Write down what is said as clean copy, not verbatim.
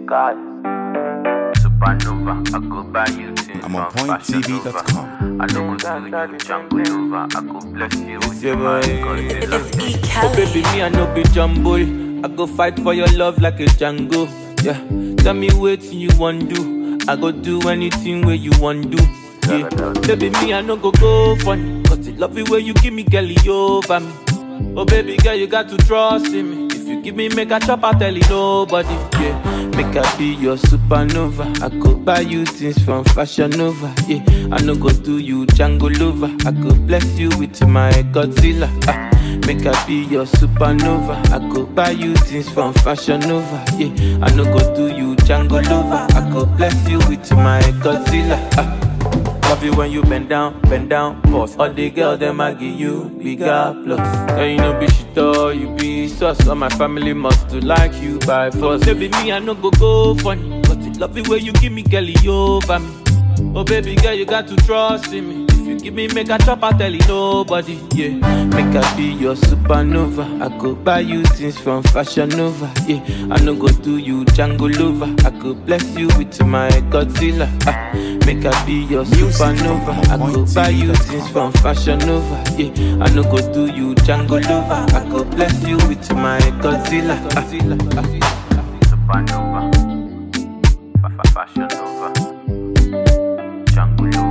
God. Supernova, I go buy you things. I'm on pointtv.com. I know go do you jungle over. I go bless you with your mind. Oh baby, me I no be jumble. I go fight for your love like a Django. Yeah, tell me what you want do. I go do anything where you want do. Yeah, baby, me I no go funny. Cause the love it where you give me girlie over me. Oh baby girl, you got to trust in me. If you give me make a chop, I tell you nobody. Yeah, make I be your supernova. I go buy you things from Fashion Nova. Yeah, I no go do you Django lover. I go bless you with my Godzilla. Make I be your supernova. I go buy you things from Fashion Nova. Yeah, I no go do you Django lover. I go bless you with my Godzilla. Love you when you bend down, boss. All the girls, them I give you bigger plus. And you know be shit or you be sus. All my family must to like you by force. Baby, me I no go funny. But it love you when you give me girlie over me. Oh baby girl, you got to trust in me. If you give me make a chop, I tell you nobody. Yeah, make I be your supernova. I go buy you things from Fashion Nova. Yeah, I no go do you Django lover. I go bless you with my Godzilla. Make I be your supernova. I go buy you things from Fashion Nova. Yeah, I no go do you Django lover. I go bless you with my Godzilla. Supernova, Fashion Nova, Django lover.